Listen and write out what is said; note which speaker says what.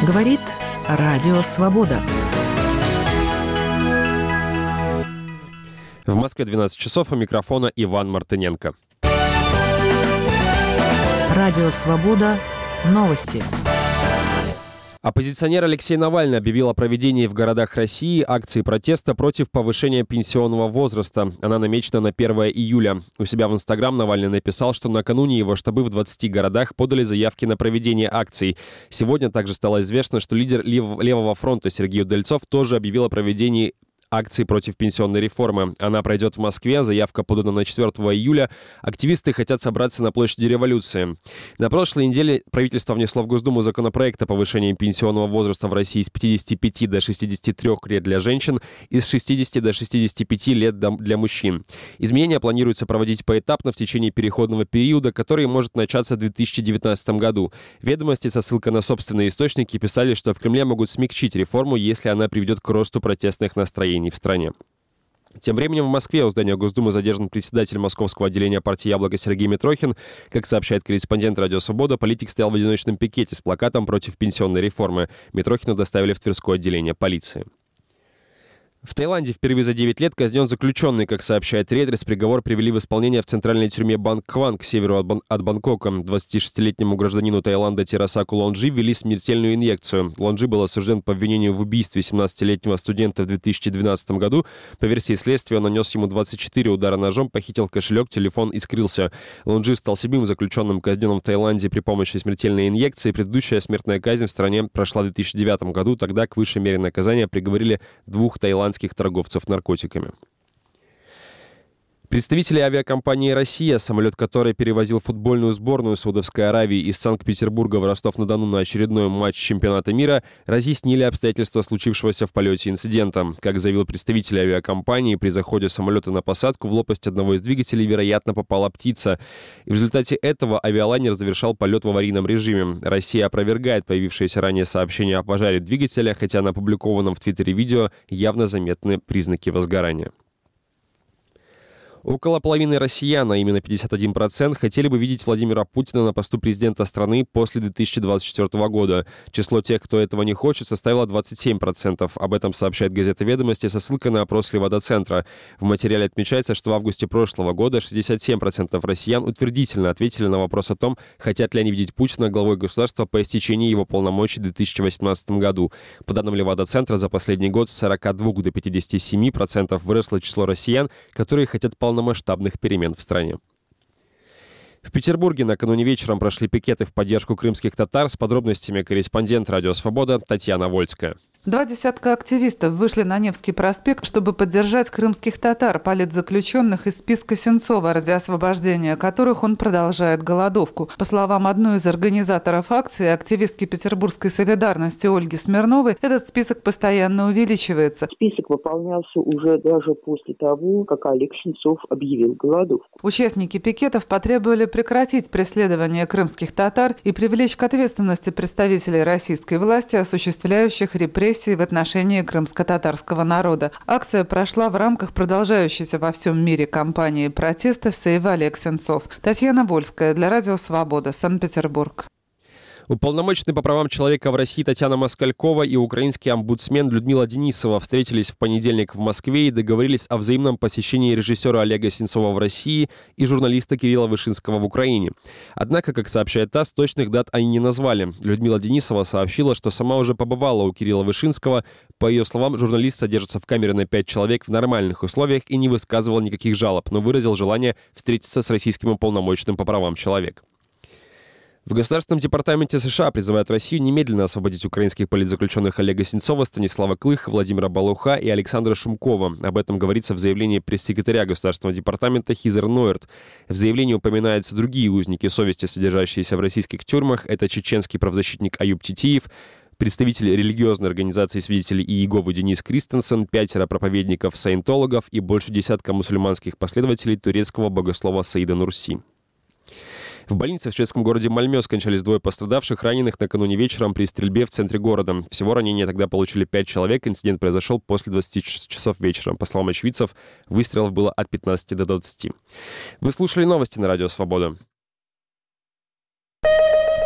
Speaker 1: Говорит Радио Свобода.
Speaker 2: В Москве 12 часов, у микрофона Иван Мартыненко.
Speaker 1: Радио Свобода. Новости.
Speaker 2: Оппозиционер Алексей Навальный объявил о проведении в городах России акции протеста против повышения пенсионного возраста. Она намечена на 1 июля. У себя в Инстаграм Навальный написал, что накануне его штабы в 20 городах подали заявки на проведение акций. Сегодня также стало известно, что лидер Левого фронта Сергей Удальцов тоже объявил о проведении акции против пенсионной реформы. Она пройдет в Москве, заявка подана на 4 июля. Активисты хотят собраться на площади Революции. На прошлой неделе правительство внесло в Госдуму законопроект о повышении пенсионного возраста в России с 55 до 63 лет для женщин и с 60 до 65 лет для мужчин. Изменения планируется проводить поэтапно в течение переходного периода, который может начаться в 2019 году. Ведомости со ссылкой на собственные источники писали, что в Кремле могут смягчить реформу, если она приведет к росту протестных настроений в стране. Тем временем в Москве у здания Госдумы задержан председатель московского отделения партии «Яблоко» Сергей Митрохин. Как сообщает корреспондент «Радио Свобода», политик стоял в одиночном пикете с плакатом против пенсионной реформы. Митрохина доставили в Тверское отделение полиции. В Таиланде впервые за 9 лет казнен заключенный. Как сообщает Редрес, приговор привели в исполнение в центральной тюрьме Бангкван к северу от Бангкока. 26-летнему гражданину Таиланда Терасаку Лонжи ввели смертельную инъекцию. Лонжи был осужден по обвинению в убийстве 17-летнего студента в 2012 году. По версии следствия, он нанес ему 24 удара ножом, похитил кошелек, телефон и скрылся. Лонжи стал седьмым заключенным, казненным в Таиланде при помощи смертельной инъекции. Предыдущая смертная казнь в стране прошла в 2009 году. Тогда к высшей мере наказания приговорили 2 таиландских торговцев наркотиками. Представители авиакомпании «Россия», самолет которой перевозил футбольную сборную Саудовской Аравии из Санкт-Петербурга в Ростов-на-Дону на очередной матч чемпионата мира, разъяснили обстоятельства случившегося в полете инцидента. Как заявил представитель авиакомпании, при заходе самолета на посадку в лопасть одного из двигателей, вероятно, попала птица. И в результате этого авиалайнер завершал полет в аварийном режиме. «Россия» опровергает появившиеся ранее сообщения о пожаре двигателя, хотя на опубликованном в Твиттере видео явно заметны признаки возгорания. Около половины россиян, а именно 51%, хотели бы видеть Владимира Путина на посту президента страны после 2024 года. Число тех, кто этого не хочет, составило 27%. Об этом сообщает газета «Ведомости» со ссылкой на опрос Левада-центра. В материале отмечается, что в августе прошлого года 67% россиян утвердительно ответили на вопрос о том, хотят ли они видеть Путина главой государства по истечении его полномочий в 2018 году. По данным Левада-центра, за последний год с 42 до 57% выросло число россиян, которые хотят полномасштабных перемен в стране. В Петербурге накануне вечером прошли пикеты в поддержку крымских татар. С подробностями корреспондент «Радио Свобода» Татьяна Вольская.
Speaker 3: 20 активистов вышли на Невский проспект, чтобы поддержать крымских татар, политзаключенных из списка Сенцова, ради освобождения которых он продолжает голодовку. По словам одной из организаторов акции, активистки петербургской солидарности Ольги Смирновой, этот список постоянно увеличивается.
Speaker 4: Список выполнялся уже даже после того, как Олег Сенцов объявил голодовку.
Speaker 3: Участники пикетов потребовали прекратить преследование крымских татар и привлечь к ответственности представителей российской власти, осуществляющих репрессии в отношении крымско-татарского народа. Акция прошла в рамках продолжающейся во всем мире кампании протеста «Сейв Олег Сенцов». Татьяна Вольская для Радио Свобода, Санкт-Петербург.
Speaker 2: Уполномоченный по правам человека в России Татьяна Москалькова и украинский омбудсмен Людмила Денисова встретились в понедельник в Москве и договорились о взаимном посещении режиссера Олега Сенцова в России и журналиста Кирилла Вышинского в Украине. Однако, как сообщает ТАСС, точных дат они не назвали. Людмила Денисова сообщила, что сама уже побывала у Кирилла Вышинского. По ее словам, журналист содержится в камере на 5 человек в нормальных условиях и не высказывал никаких жалоб, но выразил желание встретиться с российским уполномоченным по правам человека. В Государственном департаменте США призывают Россию немедленно освободить украинских политзаключенных Олега Сенцова, Станислава Клыха, Владимира Балуха и Александра Шумкова. Об этом говорится в заявлении пресс-секретаря Государственного департамента Хизер Нойерт. В заявлении упоминаются другие узники совести, содержащиеся в российских тюрьмах. Это чеченский правозащитник Аюб Титиев, представитель религиозной организации свидетелей Иеговы Денис Кристенсен, 5 проповедников-саентологов и больше десятка мусульманских последователей турецкого богослова Саида Нурси. В больнице в шведском городе Мальмё скончались 2 пострадавших, раненых накануне вечером при стрельбе в центре города. Всего ранения тогда получили 5 человек. Инцидент произошел после 20 часов вечера. По словам очевидцев, выстрелов было от 15 до 20. Вы слушали новости на Радио Свобода.